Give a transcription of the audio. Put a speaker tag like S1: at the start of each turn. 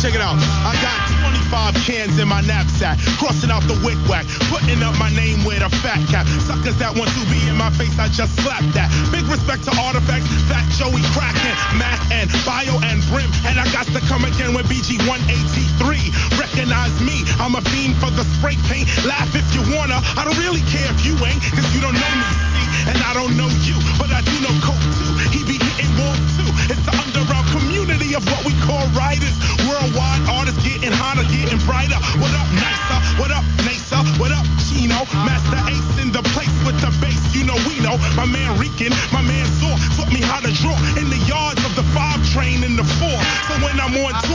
S1: check it out. I got 25 cans in my knapsack, crossing out the wig-whack, putting up my name with a fat cap. Suckers that want to be in my face, I just slap that. Big respect to Artifacts, Fat Joey Kraken, Mac and Bio and Brim. And I got to come again with BG-183. Recognize me, I'm a fiend for the spray paint. Laugh if you wanna, I don't really care if you ain't, cause you don't know me, see? And I don't know you, but I do know Coke too. He be hitting warm too. It's the underground community of what we call writers. Worldwide artists getting hotter, getting brighter. What up, Nicer? What up, Nacer? What up, Chino? Master Ace in the place with the bass. You know we know. My man Rican,